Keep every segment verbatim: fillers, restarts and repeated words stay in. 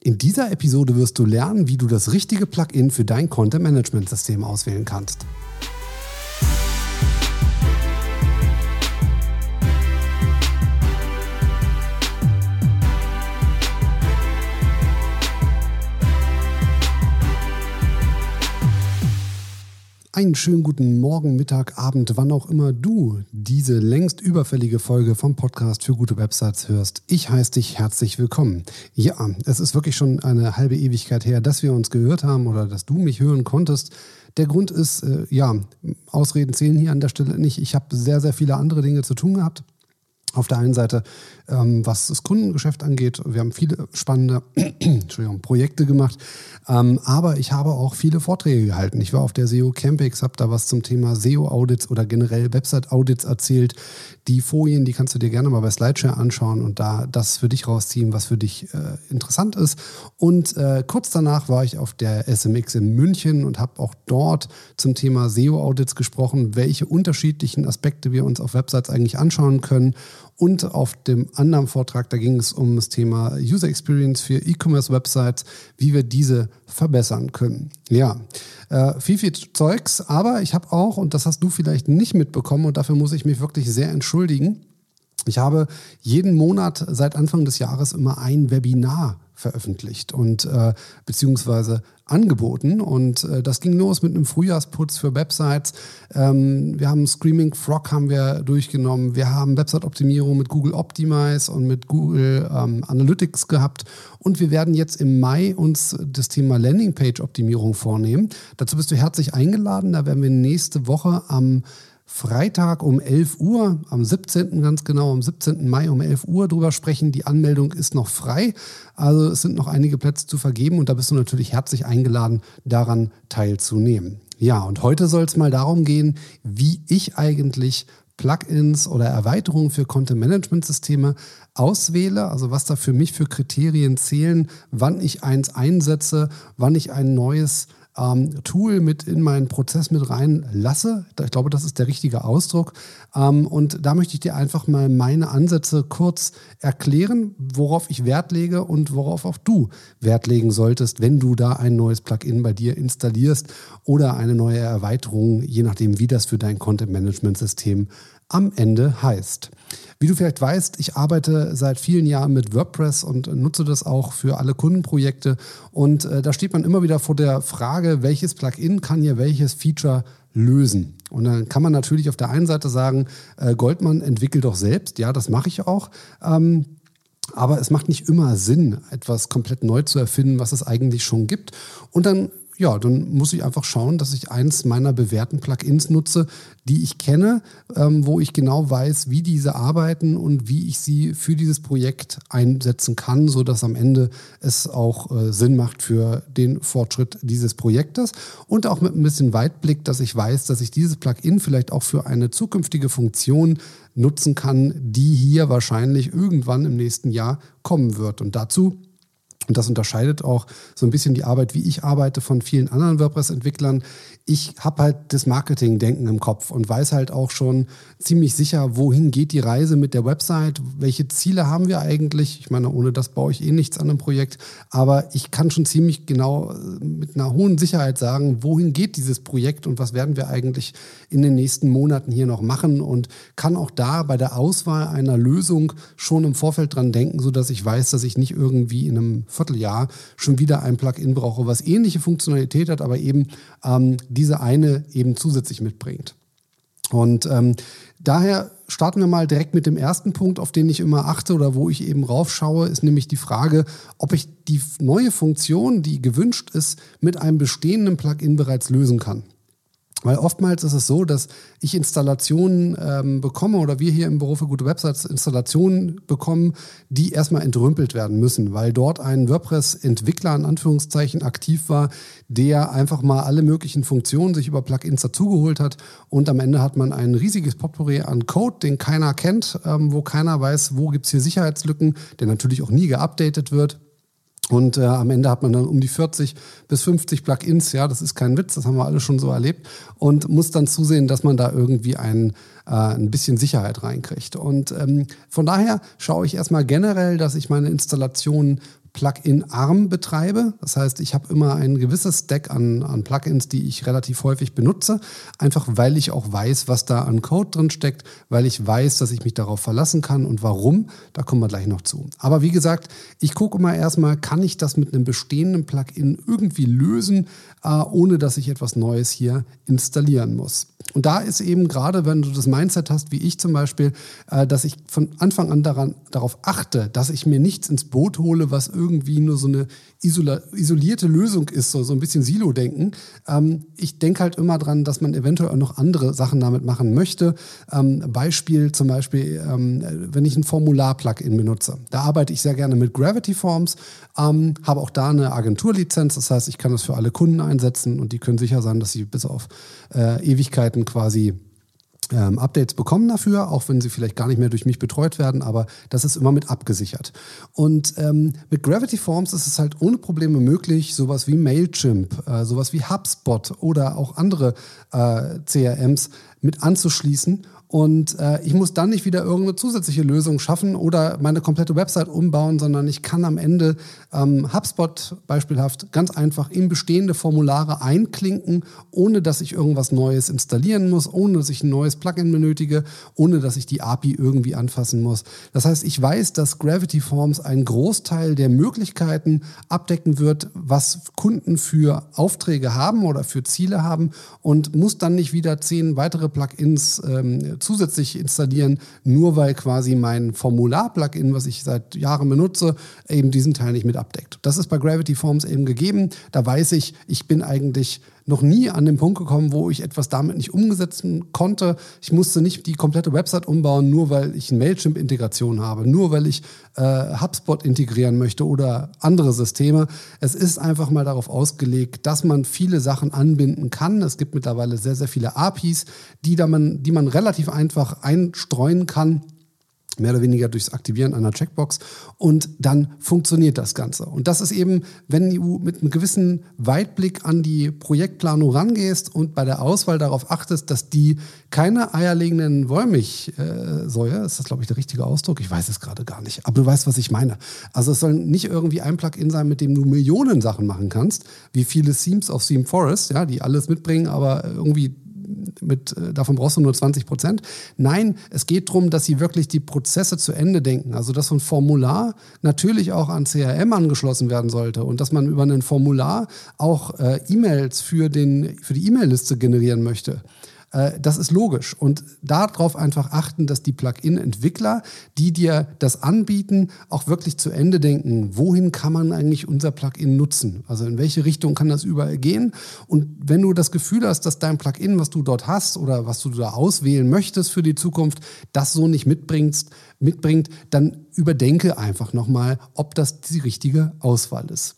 In dieser Episode wirst du lernen, wie du das richtige Plugin für dein Content-Management-System auswählen kannst. Einen schönen guten Morgen, Mittag, Abend, wann auch immer du diese längst überfällige Folge vom Podcast für gute Websites hörst. Ich heiße dich herzlich willkommen. Ja, es ist wirklich schon eine halbe Ewigkeit her, dass wir uns gehört haben oder dass du mich hören konntest. Der Grund ist, äh, ja, Ausreden zählen hier an der Stelle nicht. Ich habe sehr, sehr viele andere Dinge zu tun gehabt. Auf der einen Seite, ähm, was das Kundengeschäft angeht, wir haben viele spannende Entschuldigung, Projekte gemacht, ähm, aber ich habe auch viele Vorträge gehalten. Ich war auf der S E O Campix, habe da was zum Thema S E O-Audits oder generell Website-Audits erzählt. Die Folien, die kannst du dir gerne mal bei Slideshare anschauen und da das für dich rausziehen, was für dich äh, interessant ist. Und äh, kurz danach war ich auf der S M X in München und habe auch dort zum Thema S E O-Audits gesprochen, welche unterschiedlichen Aspekte wir uns auf Websites eigentlich anschauen können. Und auf dem anderen Vortrag, da ging es um das Thema User Experience für E-Commerce-Websites, wie wir diese verbessern können. Ja, äh, viel, viel Zeugs, aber ich habe auch, und das hast du vielleicht nicht mitbekommen, und dafür muss ich mich wirklich sehr entschuldigen, ich habe jeden Monat seit Anfang des Jahres immer ein Webinar veröffentlicht und äh, beziehungsweise angeboten und äh, das ging los mit einem Frühjahrsputz für Websites. Ähm, wir haben Screaming Frog haben wir durchgenommen, wir haben Website-Optimierung mit Google Optimize und mit Google ähm, Analytics gehabt und wir werden jetzt im Mai uns das Thema Landingpage-Optimierung vornehmen. Dazu bist du herzlich eingeladen, da werden wir nächste Woche am Freitag um elf Uhr, am siebzehnten ganz genau, am siebzehnten Mai um elf Uhr drüber sprechen. Die Anmeldung ist noch frei, also es sind noch einige Plätze zu vergeben und da bist du natürlich herzlich eingeladen, daran teilzunehmen. Ja, und heute soll es mal darum gehen, wie ich eigentlich Plugins oder Erweiterungen für Content-Management-Systeme auswähle, also was da für mich für Kriterien zählen, wann ich eins einsetze, wann ich ein neues Ähm, Tool mit in meinen Prozess mit reinlasse. Ich glaube, das ist der richtige Ausdruck. Ähm, und da möchte ich dir einfach mal meine Ansätze kurz erklären, worauf ich Wert lege und worauf auch du Wert legen solltest, wenn du da ein neues Plugin bei dir installierst oder eine neue Erweiterung, je nachdem, wie das für dein Content-Management-System am Ende heißt. Wie du vielleicht weißt, ich arbeite seit vielen Jahren mit WordPress und nutze das auch für alle Kundenprojekte. Und äh, da steht man immer wieder vor der Frage, welches Plugin kann hier welches Feature lösen? Und dann kann man natürlich auf der einen Seite sagen, äh, Goldman entwickelt doch selbst. Ja, das mache ich auch. Ähm, aber es macht nicht immer Sinn, etwas komplett neu zu erfinden, was es eigentlich schon gibt. Und dann Ja, dann muss ich einfach schauen, dass ich eins meiner bewährten Plugins nutze, die ich kenne, ähm, wo ich genau weiß, wie diese arbeiten und wie ich sie für dieses Projekt einsetzen kann, sodass am Ende es auch äh, Sinn macht für den Fortschritt dieses Projektes und auch mit ein bisschen Weitblick, dass ich weiß, dass ich dieses Plugin vielleicht auch für eine zukünftige Funktion nutzen kann, die hier wahrscheinlich irgendwann im nächsten Jahr kommen wird. Und dazu Und das unterscheidet auch so ein bisschen die Arbeit, wie ich arbeite, von vielen anderen WordPress-Entwicklern. Ich habe halt das Marketing-Denken im Kopf und weiß halt auch schon ziemlich sicher, wohin geht die Reise mit der Website, welche Ziele haben wir eigentlich. Ich meine, ohne das baue ich eh nichts an einem Projekt. Aber ich kann schon ziemlich genau mit einer hohen Sicherheit sagen, wohin geht dieses Projekt und was werden wir eigentlich in den nächsten Monaten hier noch machen und kann auch da bei der Auswahl einer Lösung schon im Vorfeld dran denken, sodass ich weiß, dass ich nicht irgendwie in einem Vierteljahr schon wieder ein Plugin brauche, was ähnliche Funktionalität hat, aber eben ähm, diese eine eben zusätzlich mitbringt. Und ähm, daher starten wir mal direkt mit dem ersten Punkt, auf den ich immer achte oder wo ich eben raufschaue, ist nämlich die Frage, ob ich die neue Funktion, die gewünscht ist, mit einem bestehenden Plugin bereits lösen kann. Weil oftmals ist es so, dass ich Installationen ähm, bekomme oder wir hier im Büro für gute Websites Installationen bekommen, die erstmal entrümpelt werden müssen, weil dort ein WordPress-Entwickler in Anführungszeichen aktiv war, der einfach mal alle möglichen Funktionen sich über Plugins dazugeholt hat und am Ende hat man ein riesiges Potpourri an Code, den keiner kennt, ähm, wo keiner weiß, wo gibt es hier Sicherheitslücken, der natürlich auch nie geupdatet wird. Und äh, am Ende hat man dann um die vierzig bis fünfzig Plugins, ja, das ist kein Witz, das haben wir alle schon so erlebt und muss dann zusehen, dass man da irgendwie ein, äh, ein bisschen Sicherheit reinkriegt. Und ähm, von daher schaue ich erstmal generell, dass ich meine Installationen Plugin-arm betreibe. Das heißt, ich habe immer ein gewisses Stack an, an Plugins, die ich relativ häufig benutze, einfach weil ich auch weiß, was da an Code drin steckt, weil ich weiß, dass ich mich darauf verlassen kann und warum, da kommen wir gleich noch zu. Aber wie gesagt, ich gucke immer erstmal, kann ich das mit einem bestehenden Plugin irgendwie lösen, äh, ohne dass ich etwas Neues hier installieren muss. Und da ist eben gerade, wenn du das Mindset hast, wie ich zum Beispiel, äh, dass ich von Anfang an daran, darauf achte, dass ich mir nichts ins Boot hole, was irgendwie nur so eine isola- isolierte Lösung ist, so, so ein bisschen Silo-Denken. Ähm, ich denke halt immer dran, dass man eventuell auch noch andere Sachen damit machen möchte. Ähm, Beispiel zum Beispiel, ähm, wenn ich ein Formular-Plugin benutze. Da arbeite ich sehr gerne mit Gravity Forms, ähm, habe auch da eine Agenturlizenz. Das heißt, ich kann das für alle Kunden einsetzen und die können sicher sein, dass sie bis auf äh, Ewigkeiten quasi Ähm, Updates bekommen dafür, auch wenn sie vielleicht gar nicht mehr durch mich betreut werden, aber das ist immer mit abgesichert. Und ähm, mit Gravity Forms ist es halt ohne Probleme möglich, sowas wie Mailchimp, äh, sowas wie HubSpot oder auch andere äh, C R Ms mit anzuschließen. Und äh, ich muss dann nicht wieder irgendeine zusätzliche Lösung schaffen oder meine komplette Website umbauen, sondern ich kann am Ende ähm, HubSpot beispielhaft ganz einfach in bestehende Formulare einklinken, ohne dass ich irgendwas Neues installieren muss, ohne dass ich ein neues Plugin benötige, ohne dass ich die A P I irgendwie anfassen muss. Das heißt, ich weiß, dass Gravity Forms einen Großteil der Möglichkeiten abdecken wird, was Kunden für Aufträge haben oder für Ziele haben und muss dann nicht wieder zehn weitere Plugins ähm, zusätzlich installieren, nur weil quasi mein Formular-Plugin, was ich seit Jahren benutze, eben diesen Teil nicht mit abdeckt. Das ist bei Gravity Forms eben gegeben. Da weiß ich, ich bin eigentlich noch nie an den Punkt gekommen, wo ich etwas damit nicht umsetzen konnte. Ich musste nicht die komplette Website umbauen, nur weil ich eine Mailchimp-Integration habe, nur weil ich äh, HubSpot integrieren möchte oder andere Systeme. Es ist einfach mal darauf ausgelegt, dass man viele Sachen anbinden kann. Es gibt mittlerweile sehr, sehr viele A P Is, die, da man, die man relativ einfach einstreuen kann, mehr oder weniger durchs Aktivieren einer Checkbox und dann funktioniert das Ganze. Und das ist eben, wenn du mit einem gewissen Weitblick an die Projektplanung rangehst und bei der Auswahl darauf achtest, dass die keine eierlegenden Wollmilchsäue, ist das glaube ich der richtige Ausdruck? Ich weiß es gerade gar nicht, aber du weißt, was ich meine. Also es soll nicht irgendwie ein Plugin sein, mit dem du Millionen Sachen machen kannst, wie viele Themes auf Theme Forest, ja, die alles mitbringen, aber irgendwie Mit, davon brauchst du nur zwanzig Prozent. Nein, es geht darum, dass sie wirklich die Prozesse zu Ende denken. Also dass so ein Formular natürlich auch an C R M angeschlossen werden sollte und dass man über ein Formular auch äh, E-Mails für, den, für die E-Mail-Liste generieren möchte. Das ist logisch und darauf einfach achten, dass die Plugin-Entwickler, die dir das anbieten, auch wirklich zu Ende denken. Wohin kann man eigentlich unser Plugin nutzen? Also in welche Richtung kann das überall gehen? Und wenn du das Gefühl hast, dass dein Plugin, was du dort hast oder was du da auswählen möchtest für die Zukunft, das so nicht mitbringst, mitbringt, dann überdenke einfach nochmal, ob das die richtige Auswahl ist.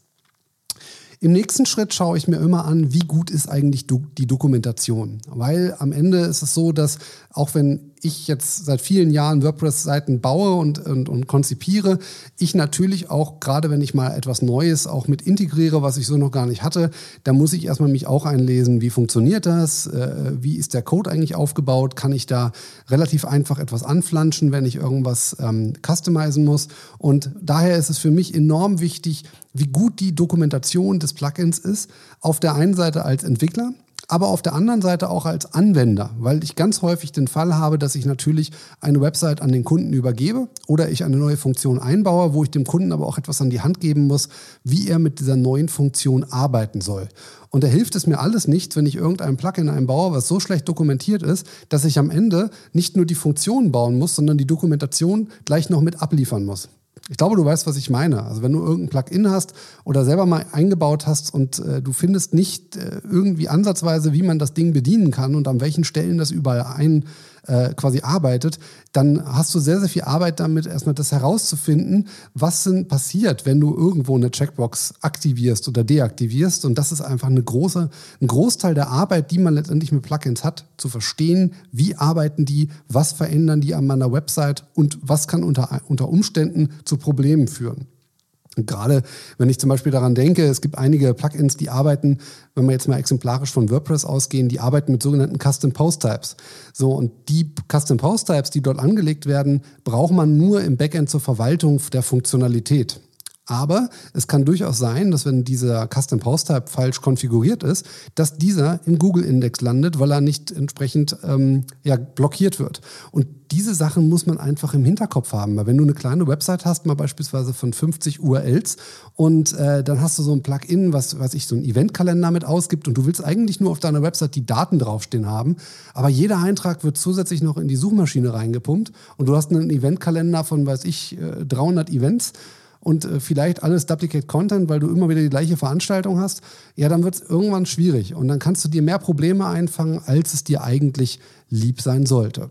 Im nächsten Schritt schaue ich mir immer an, wie gut ist eigentlich do- die Dokumentation. Weil am Ende ist es so, dass auch wenn ich jetzt seit vielen Jahren WordPress-Seiten baue und, und, und konzipiere, ich natürlich auch, gerade wenn ich mal etwas Neues auch mit integriere, was ich so noch gar nicht hatte, da muss ich erstmal mich auch einlesen, wie funktioniert das, äh, wie ist der Code eigentlich aufgebaut, kann ich da relativ einfach etwas anflanschen, wenn ich irgendwas ähm, customizen muss. Und daher ist es für mich enorm wichtig, wie gut die Dokumentation des Plugins ist, auf der einen Seite als Entwickler, aber auf der anderen Seite auch als Anwender, weil ich ganz häufig den Fall habe, dass ich natürlich eine Website an den Kunden übergebe oder ich eine neue Funktion einbaue, wo ich dem Kunden aber auch etwas an die Hand geben muss, wie er mit dieser neuen Funktion arbeiten soll. Und da hilft es mir alles nichts, wenn ich irgendein Plugin einbaue, was so schlecht dokumentiert ist, dass ich am Ende nicht nur die Funktion bauen muss, sondern die Dokumentation gleich noch mit abliefern muss. Ich glaube, du weißt, was ich meine. Also wenn du irgendein Plugin hast oder selber mal eingebaut hast und äh, du findest nicht äh, irgendwie ansatzweise, wie man das Ding bedienen kann und an welchen Stellen das überall ein äh, quasi arbeitet, dann hast du sehr, sehr viel Arbeit damit, erstmal das herauszufinden, was denn passiert, wenn du irgendwo eine Checkbox aktivierst oder deaktivierst. Und das ist einfach eine große, ein Großteil der Arbeit, die man letztendlich mit Plugins hat, zu verstehen, wie arbeiten die, was verändern die an meiner Website und was kann unter, unter Umständen zu Problemen führen. Und gerade wenn ich zum Beispiel daran denke, es gibt einige Plugins, die arbeiten, wenn wir jetzt mal exemplarisch von WordPress ausgehen, die arbeiten mit sogenannten Custom Post Types. So, und die Custom Post Types, die dort angelegt werden, braucht man nur im Backend zur Verwaltung der Funktionalität. Aber es kann durchaus sein, dass wenn dieser Custom Post Type falsch konfiguriert ist, dass dieser im Google-Index landet, weil er nicht entsprechend ähm, ja, blockiert wird. Und diese Sachen muss man einfach im Hinterkopf haben. Weil wenn du eine kleine Website hast, mal beispielsweise von fünfzig U R Ls und äh, dann hast du so ein Plugin, was weiß ich, so einen Eventkalender mit ausgibt und du willst eigentlich nur auf deiner Website die Daten draufstehen haben, aber jeder Eintrag wird zusätzlich noch in die Suchmaschine reingepumpt und du hast einen Eventkalender von, weiß ich, dreihundert Events und äh, vielleicht alles Duplicate Content, weil du immer wieder die gleiche Veranstaltung hast, ja, dann wird es irgendwann schwierig und dann kannst du dir mehr Probleme einfangen, als es dir eigentlich lieb sein sollte.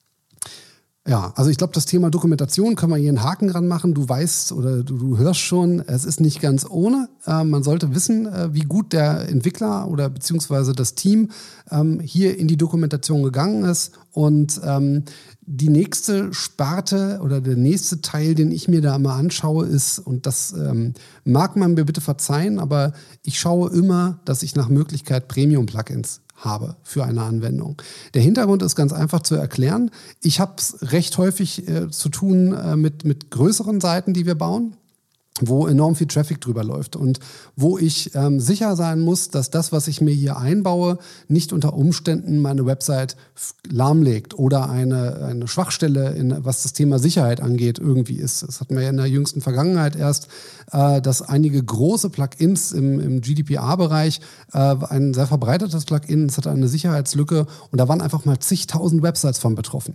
Ja, also ich glaube, das Thema Dokumentation können wir hier einen Haken dran machen. Du weißt oder du, du hörst schon, es ist nicht ganz ohne. Äh, man sollte wissen, äh, wie gut der Entwickler oder beziehungsweise das Team ähm, hier in die Dokumentation gegangen ist. Und ähm, die nächste Sparte oder der nächste Teil, den ich mir da mal anschaue, ist, und das ähm, mag man mir bitte verzeihen, aber ich schaue immer, dass ich nach Möglichkeit Premium-Plugins habe für eine Anwendung. Der Hintergrund ist ganz einfach zu erklären. Ich habe es recht häufig äh, zu tun äh, mit, mit größeren Seiten, die wir bauen, wo enorm viel Traffic drüber läuft und wo ich ähm, sicher sein muss, dass das, was ich mir hier einbaue, nicht unter Umständen meine Website f- lahmlegt oder eine, eine Schwachstelle, in, was das Thema Sicherheit angeht, irgendwie ist. Das hatten wir ja in der jüngsten Vergangenheit erst, äh, dass einige große Plugins im, im G D P R-Bereich, äh, ein sehr verbreitetes Plugin, es hatte eine Sicherheitslücke und da waren einfach mal zigtausend Websites von betroffen.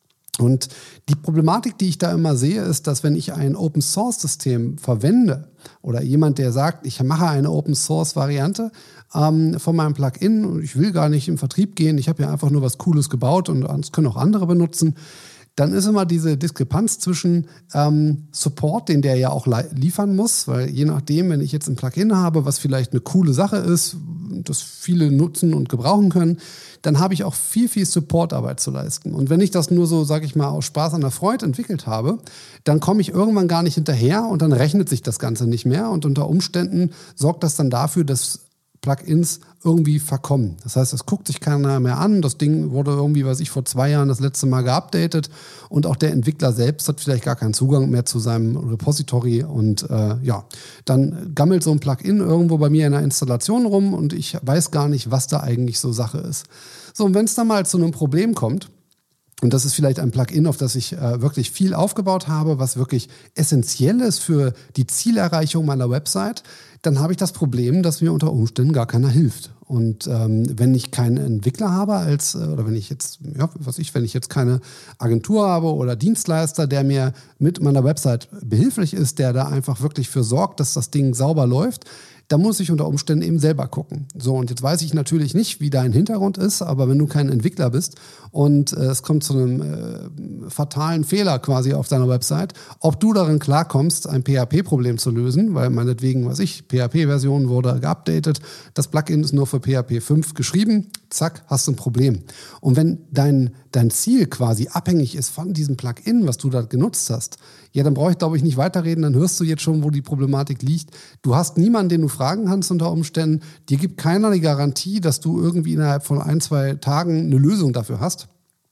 Und die Problematik, die ich da immer sehe, ist, dass wenn ich ein Open-Source-System verwende oder jemand, der sagt, ich mache eine Open-Source-Variante ähm, von meinem Plugin und ich will gar nicht im Vertrieb gehen, ich habe ja einfach nur was Cooles gebaut und das können auch andere benutzen, dann ist immer diese Diskrepanz zwischen ähm, Support, den der ja auch li- liefern muss, weil je nachdem, wenn ich jetzt ein Plugin habe, was vielleicht eine coole Sache ist, das viele nutzen und gebrauchen können, dann habe ich auch viel, viel Supportarbeit zu leisten. Und wenn ich das nur so, sage ich mal, aus Spaß an der Freude entwickelt habe, dann komme ich irgendwann gar nicht hinterher und dann rechnet sich das Ganze nicht mehr und unter Umständen sorgt das dann dafür, dass Plugins irgendwie verkommen. Das heißt, es guckt sich keiner mehr an. Das Ding wurde irgendwie, weiß ich, vor zwei Jahren das letzte Mal geupdatet und auch der Entwickler selbst hat vielleicht gar keinen Zugang mehr zu seinem Repository und äh, ja, dann gammelt so ein Plugin irgendwo bei mir in der Installation rum und ich weiß gar nicht, was da eigentlich so Sache ist. So, und wenn es dann mal zu einem Problem kommt, und das ist vielleicht ein Plugin, auf das ich äh, wirklich viel aufgebaut habe, was wirklich essentiell ist für die Zielerreichung meiner Website, dann habe ich das Problem, dass mir unter Umständen gar keiner hilft. Und ähm, wenn ich keinen Entwickler habe, als, oder wenn ich jetzt, ja, was ich, wenn ich jetzt keine Agentur habe oder Dienstleister, der mir mit meiner Website behilflich ist, der da einfach wirklich für sorgt, dass das Ding sauber läuft, da muss ich unter Umständen eben selber gucken. So, und jetzt weiß ich natürlich nicht, wie dein Hintergrund ist, aber wenn du kein Entwickler bist und äh, es kommt zu einem äh, fatalen Fehler quasi auf deiner Website, ob du darin klarkommst, ein P H P-Problem zu lösen, weil meinetwegen, was ich, P H P-Version wurde geupdatet, das Plugin ist nur für P H P fünf geschrieben, zack, hast du ein Problem. Und wenn dein, dein Ziel quasi abhängig ist von diesem Plugin, was du da genutzt hast, ja, dann brauche ich, glaube ich, nicht weiterreden, dann hörst du jetzt schon, wo die Problematik liegt. Du hast niemanden, den du fragen kannst unter Umständen. Dir gibt keiner die Garantie, dass du irgendwie innerhalb von ein, zwei Tagen eine Lösung dafür hast.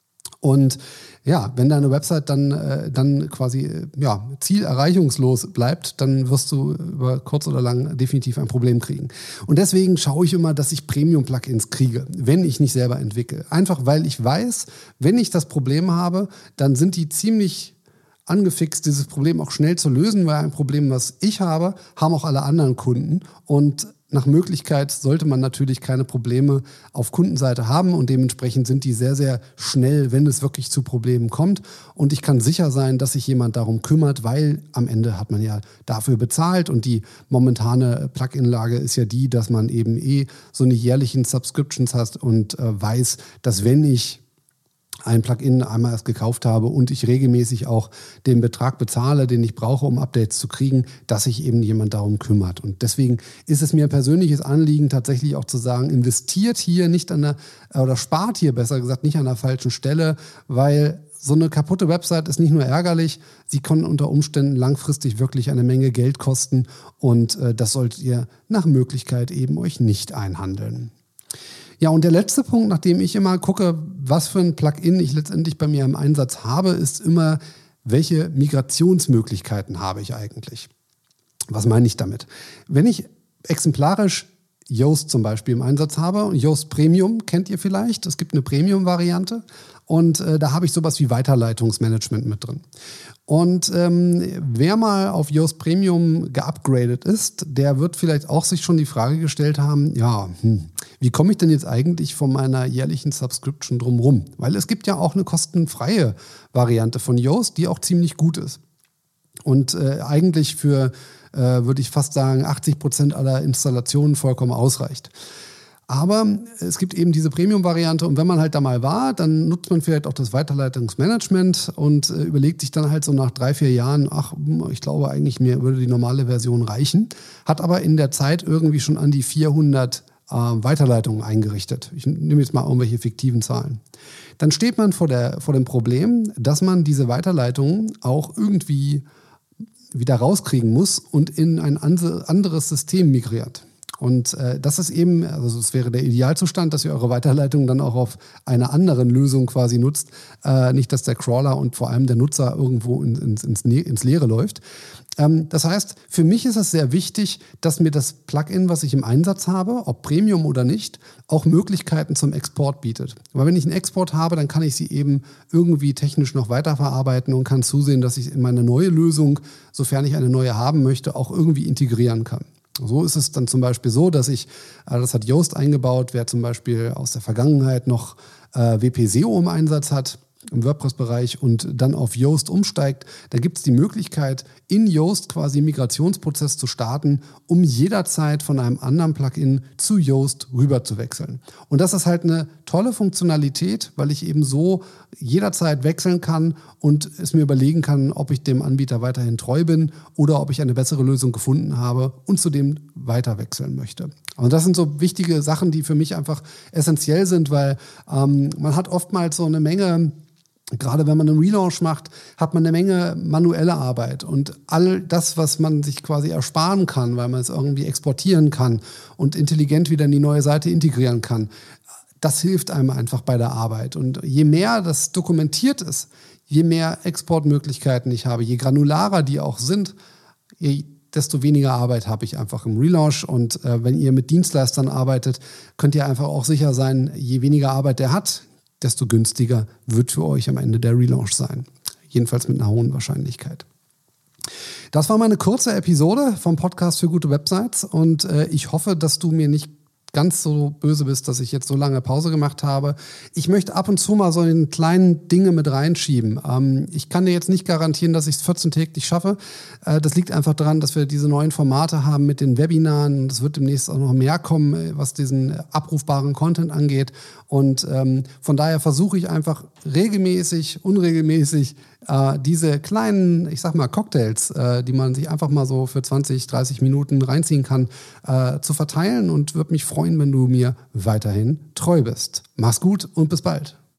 Und ja, wenn deine Website dann, äh, dann quasi äh, ja, zielerreichungslos bleibt, dann wirst du über kurz oder lang definitiv ein Problem kriegen. Und deswegen schaue ich immer, dass ich Premium-Plugins kriege, wenn ich nicht selber entwickle. Einfach, weil ich weiß, wenn ich das Problem habe, dann sind die ziemlich angefixt, dieses Problem auch schnell zu lösen, weil ein Problem, was ich habe, haben auch alle anderen Kunden. Und nach Möglichkeit sollte man natürlich keine Probleme auf Kundenseite haben und dementsprechend sind die sehr, sehr schnell, wenn es wirklich zu Problemen kommt. Und ich kann sicher sein, dass sich jemand darum kümmert, weil am Ende hat man ja dafür bezahlt und die momentane Plugin-Lage ist ja die, dass man eben eh so eine jährlichen Subscriptions hat und äh, weiß, dass wenn ich ein Plugin einmal erst gekauft habe und ich regelmäßig auch den Betrag bezahle, den ich brauche, um Updates zu kriegen, dass sich eben jemand darum kümmert. Und deswegen ist es mir ein persönliches Anliegen, tatsächlich auch zu sagen, investiert hier nicht an der, oder spart hier besser gesagt nicht an der falschen Stelle, weil so eine kaputte Website ist nicht nur ärgerlich, sie kann unter Umständen langfristig wirklich eine Menge Geld kosten und äh, das solltet ihr nach Möglichkeit eben euch nicht einhandeln. Ja, und der letzte Punkt, nachdem ich immer gucke, was für ein Plugin ich letztendlich bei mir im Einsatz habe, ist immer, welche Migrationsmöglichkeiten habe ich eigentlich? Was meine ich damit? Wenn ich exemplarisch Yoast zum Beispiel im Einsatz habe, und Yoast Premium kennt ihr vielleicht, es gibt eine Premium-Variante und äh, da habe ich sowas wie Weiterleitungsmanagement mit drin. Und ähm, wer mal auf Yoast Premium geupgradet ist, der wird vielleicht auch sich schon die Frage gestellt haben, ja, hm, wie komme ich denn jetzt eigentlich von meiner jährlichen Subscription drumherum? Weil es gibt ja auch eine kostenfreie Variante von Yoast, die auch ziemlich gut ist. Und äh, eigentlich für Äh, würde ich fast sagen, achtzig Prozent aller Installationen vollkommen ausreicht. Aber es gibt eben diese Premium-Variante und wenn man halt da mal war, dann nutzt man vielleicht auch das Weiterleitungsmanagement und äh, überlegt sich dann halt so nach drei, vier Jahren, ach, ich glaube eigentlich, mir würde die normale Version reichen, hat aber in der Zeit irgendwie schon an die vierhundert äh, Weiterleitungen eingerichtet. Ich nehme jetzt mal irgendwelche fiktiven Zahlen. Dann steht man vor, der, vor dem Problem, dass man diese Weiterleitungen auch irgendwie wieder rauskriegen muss und in ein anderes System migriert. Und äh, das ist eben, also es wäre der Idealzustand, dass ihr eure Weiterleitung dann auch auf einer anderen Lösung quasi nutzt. Äh, nicht, dass der Crawler und vor allem der Nutzer irgendwo in, in, ins, ins Leere läuft. Ähm, das heißt, für mich ist es sehr wichtig, dass mir das Plugin, was ich im Einsatz habe, ob Premium oder nicht, auch Möglichkeiten zum Export bietet. Weil wenn ich einen Export habe, dann kann ich sie eben irgendwie technisch noch weiterverarbeiten und kann zusehen, dass ich in meine neue Lösung, sofern ich eine neue haben möchte, auch irgendwie integrieren kann. So ist es dann zum Beispiel so, dass ich, das hat Yoast eingebaut, wer zum Beispiel aus der Vergangenheit noch äh, W P S E O im Einsatz hat, im WordPress-Bereich und dann auf Yoast umsteigt, da gibt es die Möglichkeit, in Yoast quasi einen Migrationsprozess zu starten, um jederzeit von einem anderen Plugin zu Yoast rüber zu wechseln. Und das ist halt eine tolle Funktionalität, weil ich eben so jederzeit wechseln kann und es mir überlegen kann, ob ich dem Anbieter weiterhin treu bin oder ob ich eine bessere Lösung gefunden habe und zu dem weiter wechseln möchte. Und das sind so wichtige Sachen, die für mich einfach essentiell sind, weil ähm, man hat oftmals so eine Menge, gerade wenn man einen Relaunch macht, hat man eine Menge manuelle Arbeit und all das, was man sich quasi ersparen kann, weil man es irgendwie exportieren kann und intelligent wieder in die neue Seite integrieren kann, das hilft einem einfach bei der Arbeit. Und je mehr das dokumentiert ist, je mehr Exportmöglichkeiten ich habe, je granularer die auch sind, je desto weniger Arbeit habe ich einfach im Relaunch. Und äh, wenn ihr mit Dienstleistern arbeitet, könnt ihr einfach auch sicher sein, je weniger Arbeit der hat, desto günstiger wird für euch am Ende der Relaunch sein. Jedenfalls mit einer hohen Wahrscheinlichkeit. Das war meine kurze Episode vom Podcast für gute Websites und äh, ich hoffe, dass du mir nicht ganz so böse bist, dass ich jetzt so lange Pause gemacht habe. Ich möchte ab und zu mal so in kleinen Dinge mit reinschieben. Ähm, ich kann dir jetzt nicht garantieren, dass ich es vierzehn-täglich schaffe. Äh, das liegt einfach daran, dass wir diese neuen Formate haben mit den Webinaren. Es wird demnächst auch noch mehr kommen, was diesen abrufbaren Content angeht. Und ähm, von daher versuche ich einfach regelmäßig, unregelmäßig äh, diese kleinen, ich sag mal, Cocktails, äh, die man sich einfach mal so für zwanzig, dreißig Minuten reinziehen kann, äh, zu verteilen und würde mich freuen, wenn du mir weiterhin treu bist. Mach's gut und bis bald.